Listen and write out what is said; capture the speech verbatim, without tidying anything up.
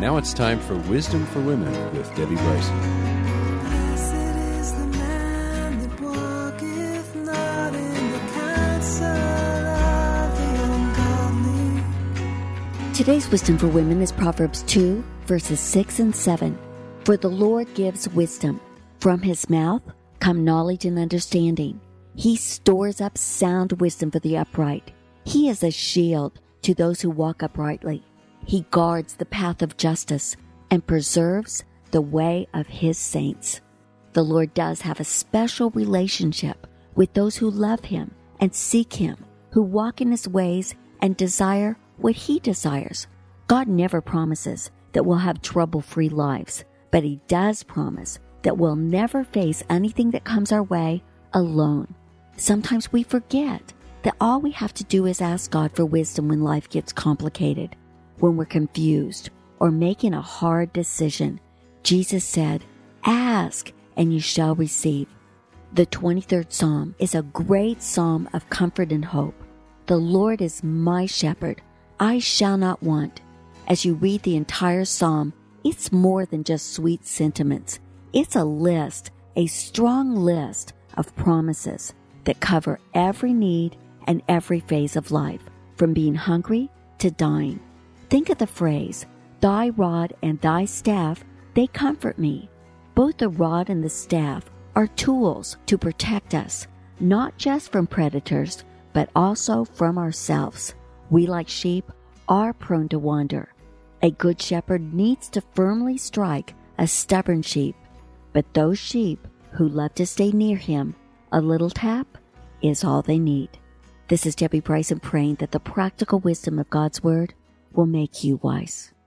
Now it's time for Wisdom for Women with Debbie Bryson. Blessed is the man that walketh not in the counsel of the ungodly. Today's Wisdom for Women is Proverbs two, verses six and seven. For the Lord gives wisdom. From his mouth come knowledge and understanding. He stores up sound wisdom for the upright. He is a shield to those who walk uprightly. He guards the path of justice and preserves the way of his saints. The Lord does have a special relationship with those who love him and seek him, who walk in his ways and desire what he desires. God never promises that we'll have trouble-free lives, but he does promise that we'll never face anything that comes our way alone. Sometimes we forget that all we have to do is ask God for wisdom when life gets complicated, when we're confused or making a hard decision. Jesus said, "Ask, and you shall receive." The twenty-third Psalm is a great psalm of comfort and hope. The Lord is my shepherd. I shall not want. As you read the entire psalm, it's more than just sweet sentiments. It's a list, a strong list of promises that cover every need and every phase of life, from being hungry to dying. Think of the phrase, "Thy rod and thy staff, they comfort me." Both the rod and the staff are tools to protect us, not just from predators, but also from ourselves. We, like sheep, are prone to wander. A good shepherd needs to firmly strike a stubborn sheep, but those sheep who love to stay near him, a little tap is all they need. This is Debbie Bryson praying that the practical wisdom of God's Word will make you wise.